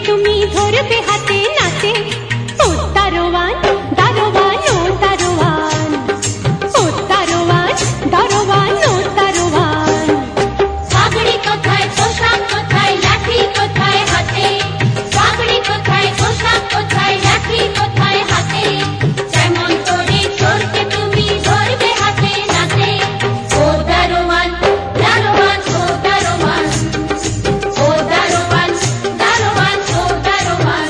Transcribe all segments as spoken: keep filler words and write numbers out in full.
তুমি ধরবে হাতে নাতে ও দারোয়ান দারোয়ান ও দারোয়ান ও দারোয়ান দারোয়ান ও দারোয়ান পাগড়ি কোথায় পোশাক কোথায় লাঠি কোথায় হাতে পাগড়ি কোথায় পোশাক কোথায় লাঠি কোথায় হাতে যেমন করে চোরকে তুমি ধরবে হাতে নাতে ও দারোয়ান দারোয়ান ও দারোয়ান ও দারোয়ান দারোয়ান ও দারোয়ান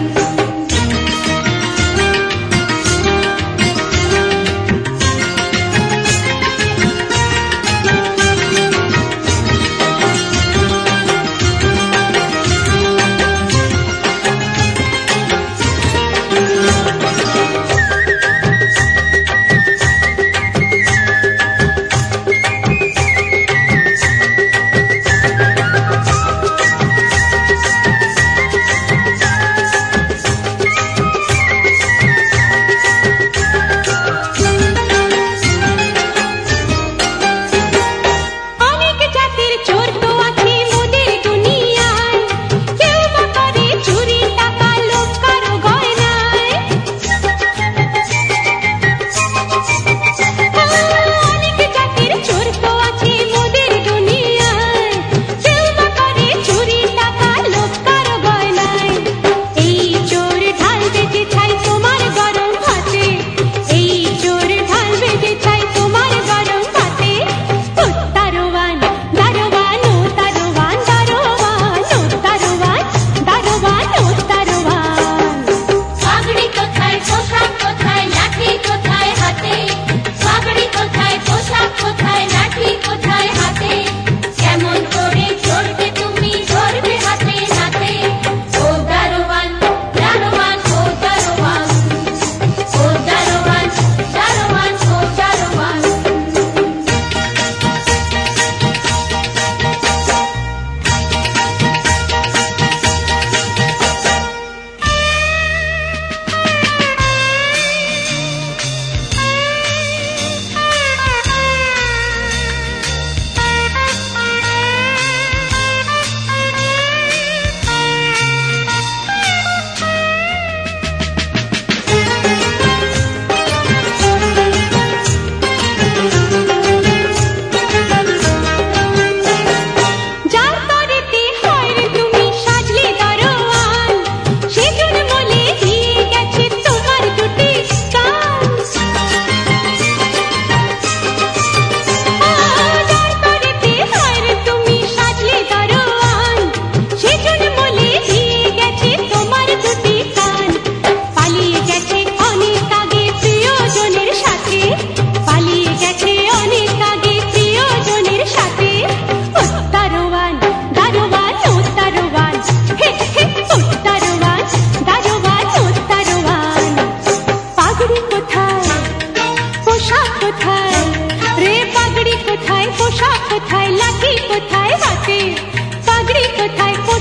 অনেক জাতির চোর তো আছে মোদের দুনিয়ায় কেউ বা করে চুরি টাকা লোভ কারো গয়নায় অনেক জাতির চোর তো আছে মোদের দুনিয়ায় কেউ বা করে চুরি টাকা লোভ কারো গয়নায় এই চোর ঢালবে যে ছাই তোমার গরম ভাতে এই চোর ঢালবে যে ছাই তোমার গরম ভাতে ও দারোয়ান দারোয়ান ও দারোয়ান দারোয়ান ও দারোয়ান দারোয়ান ও দারোয়ান পাগড়ি কোথায় পোশাক কোথায় লাঠি কোথায় হাতে পাগড়ি কোথায় পোশাক কোথায় লাঠি কোথায় হাতে কেমন করে চোরকে তুমি ধরবে হাতে নাতে ও দারোয়ান দারোয়ান ও দারোয়ান ও দারোয়ান দারোয়ান ও দারোয়ান যার তরেতে হয় রে তুমি সাজলে দারোয়ান সেজন বলে দিয়ে গেছে তোমার দুটি কান যার তরেতে হয় রে তুমি সাজলে দারোয়ান সেজন বলে দিয়ে গেছে তোমার দুটি কান পালিয়ে গেছে অনেক আগে প্রিয়জনের সাথে পালিয়ে গেছে অনেক আগে প্রিয়জনের সাথে ও দারোয়ান দারোয়ান ও দারোয়ান হে হে ও দারোয়ান দারোয়ান ও দারোয়ান পাগড়ি কোথায় পোশাক কোথায় রে পাগড়ি কোথায় পোশাক কোথায় লাঠি কোথায় হাতে পাগড়ি কোথায়